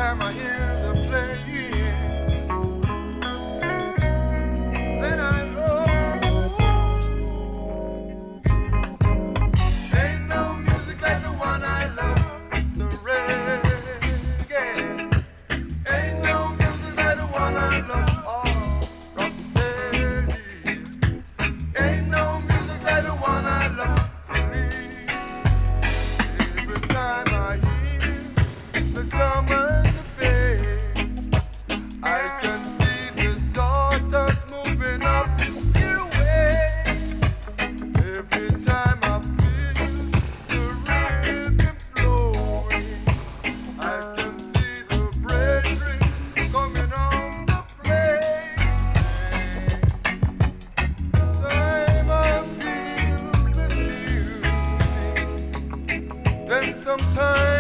time I hear the playing, then I know ain't no music like the one I love. It's a reggae. Ain't no music like the one I love. Oh, rock steady. Ain't no music like the one I love. Every time I hear the drum and the bass, I can see the daughters moving up their waist. Every time I feel the rhythm flowing, I can see the brethren coming on the place. Time I feel this music, then sometimes